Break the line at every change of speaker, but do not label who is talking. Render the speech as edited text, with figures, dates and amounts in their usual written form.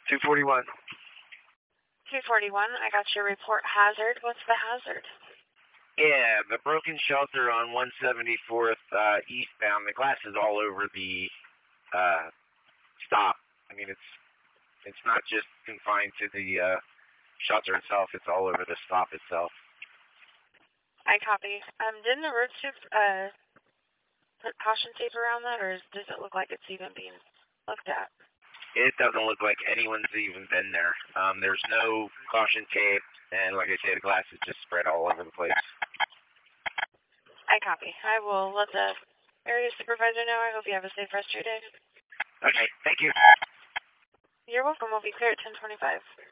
241.
241, I got your report hazard. What's the hazard?
Yeah, the broken shelter on 174th eastbound. The glass is all over the stop. I mean, it's not just confined to the shelter itself. It's all over the stop itself.
I copy. Didn't the road shift put caution tape around that, or does it look like it's even being looked at?
It doesn't look like anyone's even been there. There's no caution tape, and like I say, the glass is just spread all over the place.
I copy. I will let the area supervisor know. I hope you have a safe rest of your day.
Okay, thank you.
You're welcome. We'll be clear at 10:25.